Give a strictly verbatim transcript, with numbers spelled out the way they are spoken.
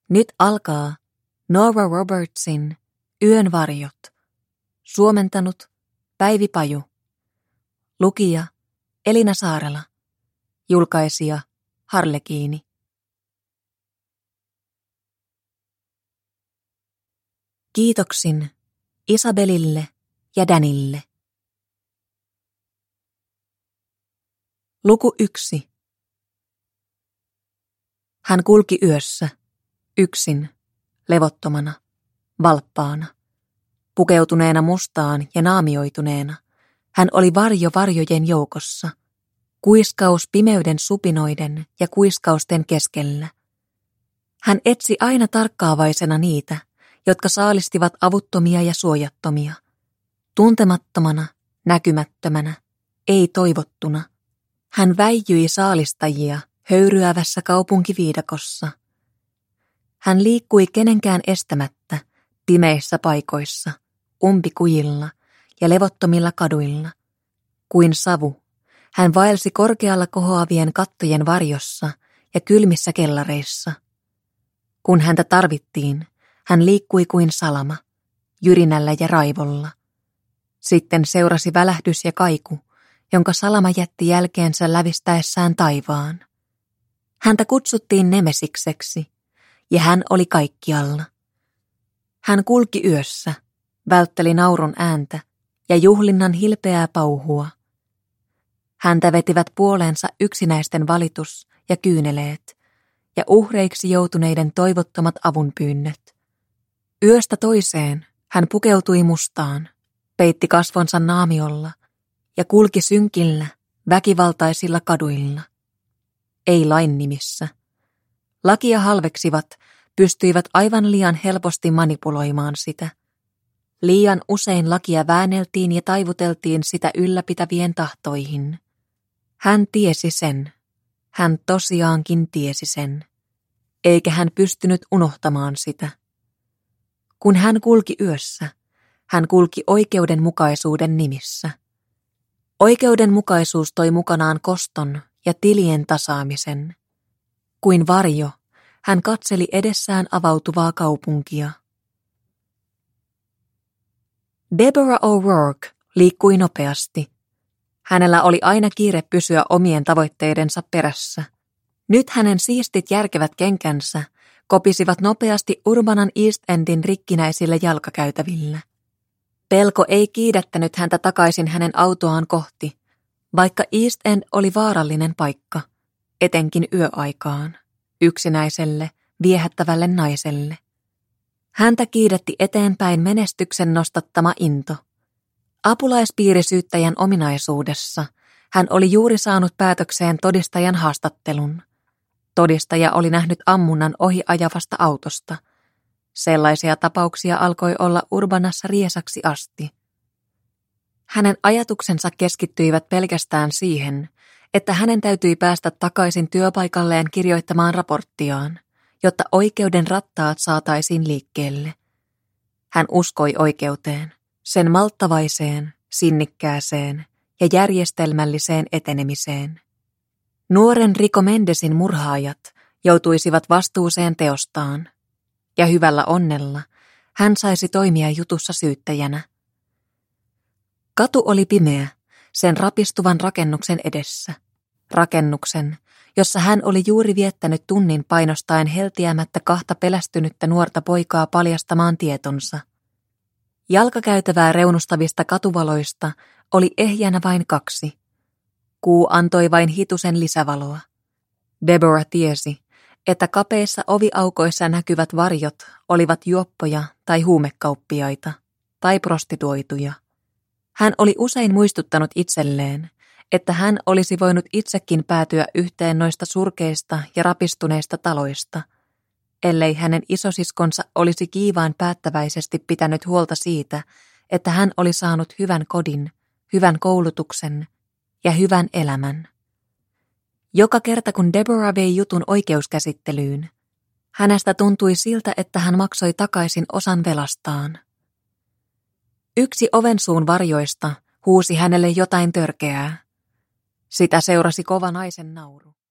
Nyt alkaa Nora Robertsin Yön varjot. Suomentanut Päivi Paju. Lukija Elina Saarela. Julkaisija Harlekiini. Kiitoksin Isabelille ja Danille. Luku yksi. Hän kulki yössä, yksin, levottomana, valppaana. Pukeutuneena mustaan ja naamioituneena, hän oli varjo varjojen joukossa, kuiskaus pimeyden supinoiden ja kuiskausten keskellä. Hän etsi aina tarkkaavaisena niitä, jotka saalistivat avuttomia ja suojattomia, tuntemattomana, näkymättömänä, ei toivottuna. Hän väijyi saalistajia höyryävässä kaupunkiviidakossa. Hän liikkui kenenkään estämättä pimeissä paikoissa, umpikujilla ja levottomilla kaduilla. Kuin savu, hän vaelsi korkealla kohoavien kattojen varjossa ja kylmissä kellareissa. Kun häntä tarvittiin, hän liikkui kuin salama, jyrinällä ja raivolla. Sitten seurasi välähdys ja kaiku, jonka salama jätti jälkeensä lävistäessään taivaan. Häntä kutsuttiin Nemesikseksi, ja hän oli kaikkialla. Hän kulki yössä, vältteli naurun ääntä ja juhlinnan hilpeää pauhua. Häntä vetivät puoleensa yksinäisten valitus ja kyyneleet, ja uhreiksi joutuneiden toivottomat avunpyynnöt. Yöstä toiseen hän pukeutui mustaan, peitti kasvonsa naamiolla ja kulki synkillä, väkivaltaisilla kaduilla. Ei lain nimissä. Lakia halveksivat pystyivät aivan liian helposti manipuloimaan sitä. Liian usein lakia väänneltiin ja taivuteltiin sitä ylläpitävien tahtoihin. Hän tiesi sen. Hän tosiaankin tiesi sen. Eikä hän pystynyt unohtamaan sitä. Kun hän kulki yössä, hän kulki oikeudenmukaisuuden nimissä. Oikeudenmukaisuus toi mukanaan koston ja tilien tasaamisen. Kuin varjo, hän katseli edessään avautuvaa kaupunkia. Deborah O'Rourke liikkui nopeasti. Hänellä oli aina kiire pysyä omien tavoitteidensa perässä. Nyt hänen siistit järkevät kenkänsä kopisivat nopeasti Urbanan East Endin rikkinäisillä jalkakäytävillä. Pelko ei kiidättänyt häntä takaisin hänen autoaan kohti, vaikka East End oli vaarallinen paikka, etenkin yöaikaan, yksinäiselle, viehättävälle naiselle. Häntä kiidätti eteenpäin menestyksen nostattama into. Apulaispiirisyyttäjän ominaisuudessa hän oli juuri saanut päätökseen todistajan haastattelun. Todistaja oli nähnyt ammunnan ohi ajavasta autosta. Sellaisia tapauksia alkoi olla Urbanassa riesaksi asti. Hänen ajatuksensa keskittyivät pelkästään siihen, että hänen täytyi päästä takaisin työpaikalleen kirjoittamaan raporttiaan, jotta oikeuden rattaat saataisiin liikkeelle. Hän uskoi oikeuteen, sen malttavaiseen, sinnikkääseen ja järjestelmälliseen etenemiseen. Nuoren Rico Mendesin murhaajat joutuisivat vastuuseen teostaan, ja hyvällä onnella hän saisi toimia jutussa syyttäjänä. Katu oli pimeä sen rapistuvan rakennuksen edessä. Rakennuksen, jossa hän oli juuri viettänyt tunnin painostaen heltiämättä kahta pelästynyttä nuorta poikaa paljastamaan tietonsa. Jalkakäytävää reunustavista katuvaloista oli ehjänä vain kaksi. Kuu antoi vain hitusen lisävaloa. Deborah tiesi, että kapeissa oviaukoissa näkyvät varjot olivat juoppoja tai huumekauppiaita tai prostituoituja. Hän oli usein muistuttanut itselleen, että hän olisi voinut itsekin päätyä yhteen noista surkeista ja rapistuneista taloista, ellei hänen isosiskonsa olisi kiivaan päättäväisesti pitänyt huolta siitä, että hän oli saanut hyvän kodin, hyvän koulutuksen ja hyvän elämän. Joka kerta kun Deborah vei jutun oikeuskäsittelyyn, hänestä tuntui siltä, että hän maksoi takaisin osan velastaan. Yksi ovensuun varjoista huusi hänelle jotain törkeää. Sitä seurasi kova naisen nauru.